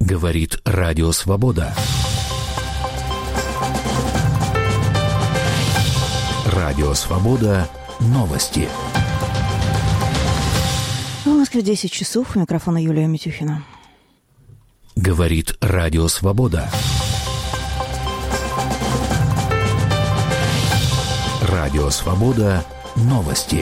Говорит Радио Свобода. Радио Свобода. Новости. В Москве 10 часов. У микрофона Юлия Митюхина. Говорит Радио Свобода. Радио Свобода. Новости.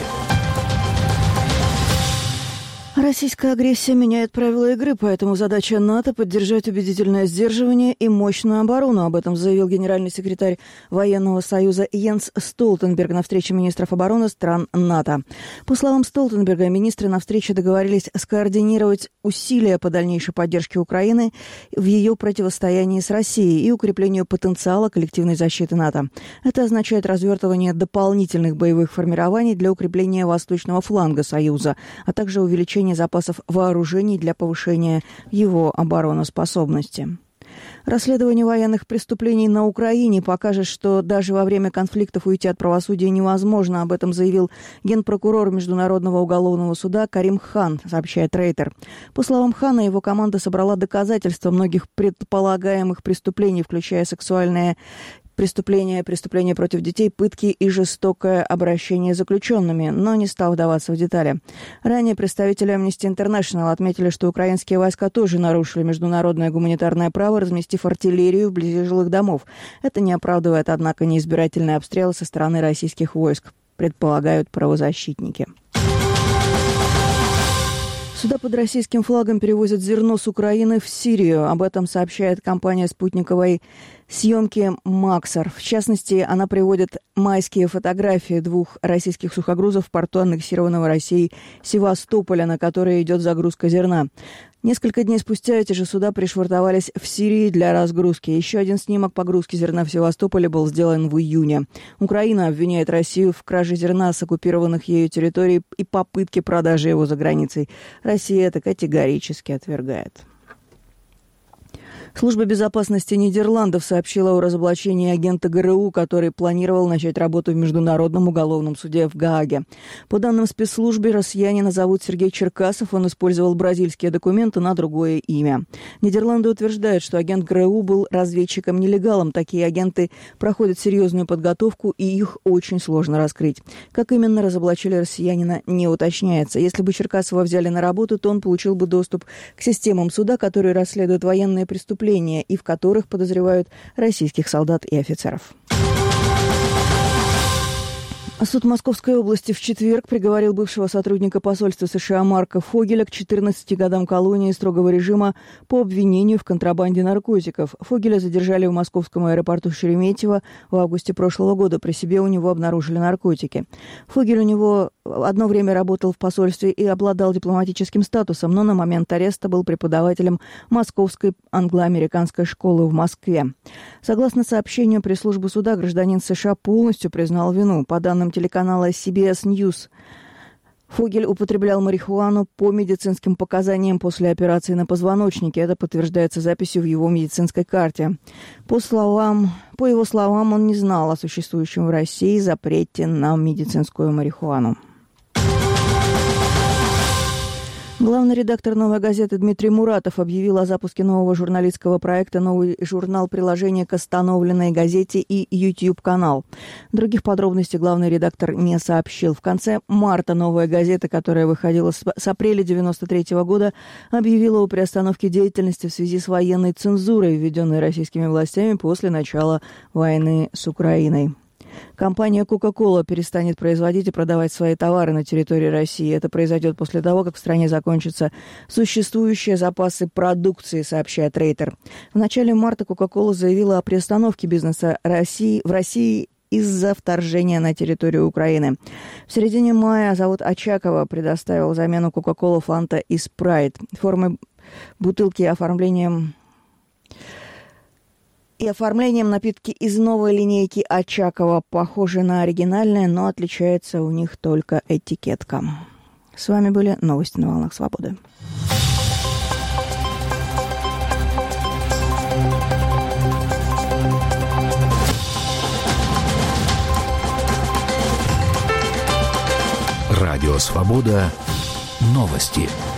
Российская агрессия меняет правила игры, поэтому задача НАТО – поддержать убедительное сдерживание и мощную оборону. Об этом заявил генеральный секретарь Военного союза Йенс Столтенберг на встрече министров обороны стран НАТО. По словам Столтенберга, министры на встрече договорились скоординировать усилия по дальнейшей поддержке Украины в ее противостоянии с Россией и укреплению потенциала коллективной защиты НАТО. Это означает развертывание дополнительных боевых формирований для укрепления восточного фланга Союза, а также увеличение запасов вооружений для повышения его обороноспособности. Расследование военных преступлений на Украине покажет, что даже во время конфликтов уйти от правосудия невозможно. Об этом заявил генпрокурор Международного уголовного суда Карим Хан, сообщает Рейтер. По словам Хана, его команда собрала доказательства многих предполагаемых преступлений, включая сексуальное преступления против детей, пытки и жестокое обращение с заключенными, но не стал вдаваться в детали. Ранее представители Amnesty International отметили, что украинские войска тоже нарушили международное гуманитарное право, разместив артиллерию вблизи жилых домов. Это не оправдывает, однако, неизбирательные обстрелы со стороны российских войск, предполагают правозащитники. Сюда под российским флагом перевозят зерно с Украины в Сирию. Об этом сообщает компания спутниковой съемки «Максар». В частности, она приводит майские фотографии двух российских сухогрузов в порту аннексированного Россией Севастополя, на которые идет загрузка зерна. Несколько дней спустя эти же суда пришвартовались в Сирии для разгрузки. Еще один снимок погрузки зерна в Севастополе был сделан в июне. Украина обвиняет Россию в краже зерна с оккупированных ею территорий и попытке продажи его за границей. Россия это категорически отвергает. Служба безопасности Нидерландов сообщила о разоблачении агента ГРУ, который планировал начать работу в Международном уголовном суде в Гааге. По данным спецслужбы, россиянина зовут Сергей Черкасов. Он использовал бразильские документы на другое имя. Нидерланды утверждают, что агент ГРУ был разведчиком-нелегалом. Такие агенты проходят серьезную подготовку, и их очень сложно раскрыть. Как именно разоблачили россиянина, не уточняется. Если бы Черкасова взяли на работу, то он получил бы доступ к системам суда, которые расследуют военные преступления, и в которых подозревают российских солдат и офицеров. Суд Московской области в четверг приговорил бывшего сотрудника посольства США Марка Фогеля к 14 годам колонии строгого режима по обвинению в контрабанде наркотиков. Фогеля задержали в московском аэропорту Шереметьево в августе прошлого года. При себе у него обнаружили наркотики. Фогель у него одно время работал в посольстве и обладал дипломатическим статусом, но на момент ареста был преподавателем Московской англо-американской школы в Москве. Согласно сообщению пресс-службы суда, гражданин США полностью признал вину. По данным телеканала CBS News, Фогель употреблял марихуану по медицинским показаниям после операции на позвоночнике. Это подтверждается записью в его медицинской карте. По его словам, он не знал о существующем в России запрете на медицинскую марихуану. Главный редактор «Новой газеты» Дмитрий Муратов объявил о запуске нового журналистского проекта «Новый журнал. Приложение к остановленной газете» и YouTube-канал. Других подробностей главный редактор не сообщил. В конце марта «Новая газета», которая выходила с апреля 1993 года, объявила о приостановке деятельности в связи с военной цензурой, введенной российскими властями после начала войны с Украиной. Компания Coca-Cola перестанет производить и продавать свои товары на территории России. Это произойдет после того, как в стране закончатся существующие запасы продукции, сообщает Рейтер. В начале марта Coca-Cola заявила о приостановке бизнеса в России из-за вторжения на территорию Украины. В середине мая завод Очаково предоставил замену Coca-Cola, Fanta и Sprite. Формы бутылки и оформлением напитки из новой линейки Очакова похожи на оригинальные, но отличается у них только этикетка. С вами были новости на волнах свободы. Радио Свобода. Новости.